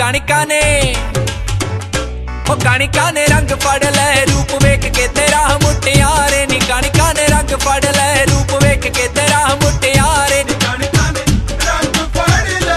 कणिका ने कणिका ने रंग फड़ लै रूप वेख के तेरा मुटियारे नी कणिका ने रंग फड़ लै रूप वेख के तेरा मुटियारे नी कणिका ने रंग फड़ लै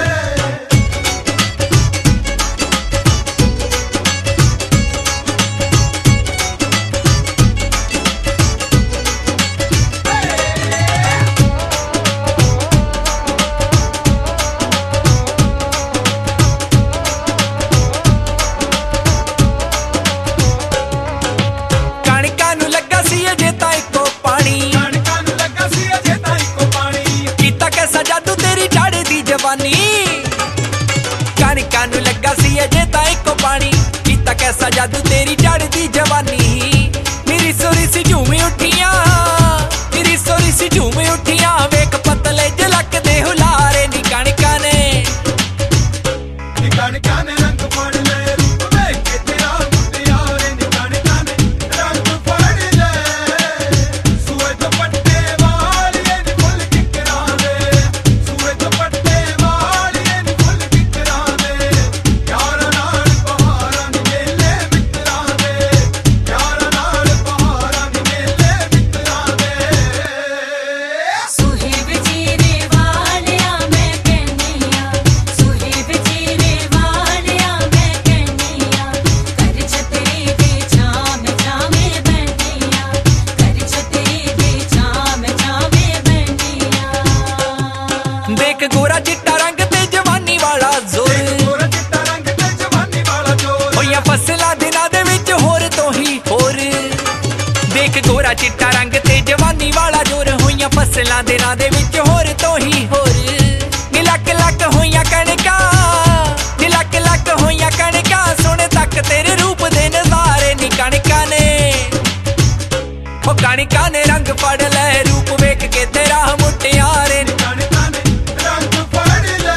कणिका नूं लगा सी अजे तां इको पानी कीता कैसा जादू तेरी चढ़दी जवानी मेरी सोरी सी झूमी उठियां मेरी सोरी सी झूमी उठियां वेख पतले जलक दे हुलारे नी कणिका ने रंग फड़ ले रूप वेख के तेरा मुटियारे नी कणिका ने रंग फड़ ले सूए दुपट्टे वालिए नी फुल किकरां दे सूए दुपट्टे वालिए नी फुल किकरां दे यारां नाल बहारां दी मेले मित्तरां दे यारां नाल बहारां दी मेले मित्तरां दे सुहेब जीरे वालिया मैं कहनिया सुहेब जीरे वालिया मैं कहनिया कर छतरी दे छाम छामे बैठिया कर छतरी दे छाम छामे बैठिया देख गोरा चिट्टा रंग ते जवानी वाला जोर गोरा चिट्टा रंग ते जवानी वाला जोर होइयां फसलां दिनां दे विच होर तो ही होर देख गोरा चिट्टा रंग ते जवानी वाला जोर होइयां फसलां दिनां दे विच होर तो ही होर लक लक होइयां कणिका लक होइयां कणिका सोने तक तेरे रूप दे नज़ारे नी कणिका ने कणिका ने रंग फड़ लै रूप वेख के तेरा मुटियारे नी कणिका ने रंग फड़ ले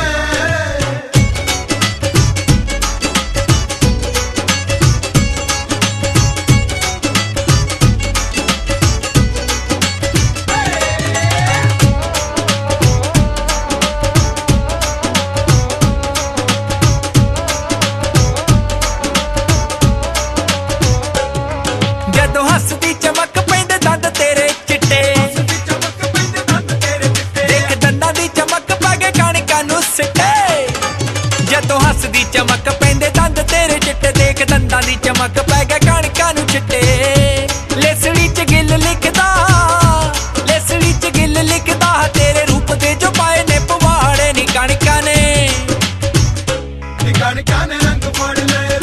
जदों हसदी चमक पैंदे दंद तेरे चिट्टे दी चमक पैंदे दंद तेरे चिट्टे देख दंदां दी चमक पै गए कणिका नूं सिट्टे जदों हसदी चमक पैंदे दंद तेरे चिट्टे देख दंदां दी चमक पै गए कणिका नूं चिट्टे लेसड़ी च गिल लिखदा तेरे रूप दे जो पाए ने पवाड़े नी कणिका ने कणिका ने रंग फड़ ले